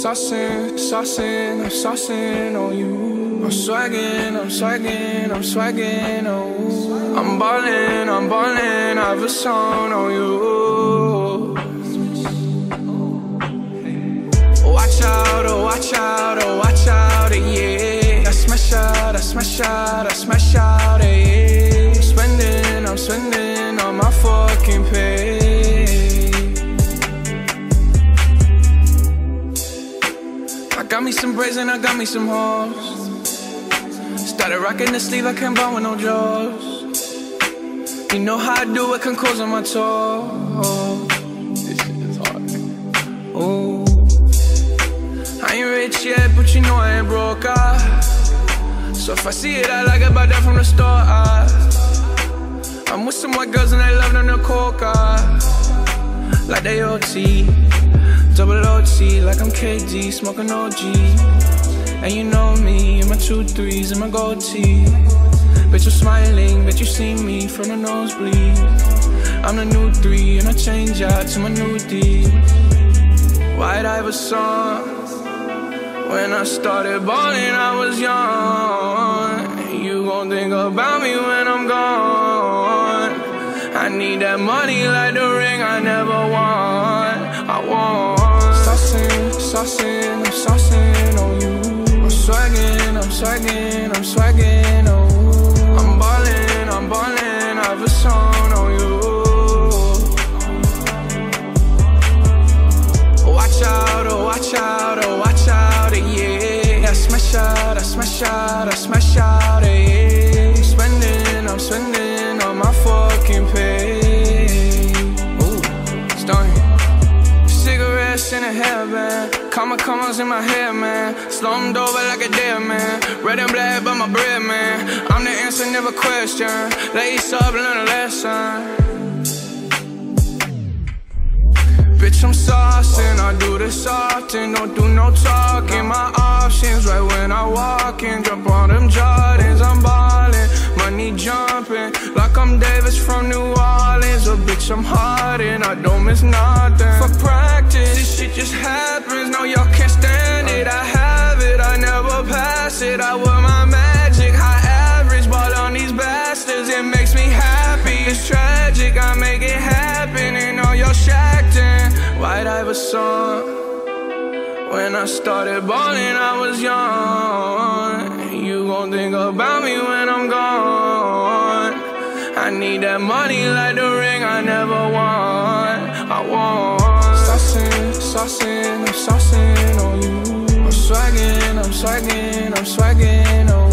saucing, saucing, I'm saucing on you. I'm swagging, I'm swagging, I'm swagging, oh. I'm ballin', I have a song on you. Watch out, oh watch out, oh watch out, yeah. I smash out, I smash out, I smash out, yeah. I'm spending all my fucking pay. I got me some braids and I got me some hoes. Started rocking the sleeve, I can't buy with no jaws. You know how I do it, can close on my toes. This shit is hard. Ooh. I ain't rich yet, but you know I ain't broke, so if I see it, I like it, buy that from the store, I'm with some white girls and they love them to coca, like they OT, double OT, like I'm KD, smoking OG. And you know me, and my 2-3s and my gold tee. Bet you're smiling, bet you see me from the nosebleed. I'm the new 3 and I change out to my new D. White Iverson. When I started balling, I was young. You gon' think about me when I'm gone. I need that money like the ring I never won. I want saucing, saucing, I'm saucing on you. I'm swagging, I'm swagging, I'm swagging, oh. I'm ballin', I have a song on you. Watch out, oh watch out, oh watch out, yeah. I smash out, I smash out, I smash out, yeah. I'm spending all my fucking pay. Ooh, stunning. Cigarettes in a hairband, commas in my hair, man. Slumped over like a dead man. Red and black, but my bread, man. I'm the answer, never question. Lace up, learn a lesson. Bitch, I'm saucing, I do this often. Don't do no talking, my options right when I walk in. Jump on them Jordans, I'm ballin'. Money jumping, like I'm Davis from New Orleans. Oh bitch, I'm hard and I don't miss nothing. For practice, this shit just happens. No, y'all can't stand it, I have it, I never pass it. I wear my magic, high average, ball on these bastards. It makes me happy, it's tragic, I make it happen. And all y'all shacked in White Iverson. When I started balling, I was young. You gon' think about me when I'm gone. I need that money like the ring I never won. I want saucing, saucing, I'm saucing on you. I'm swagging, I'm swagging, I'm swagging on you.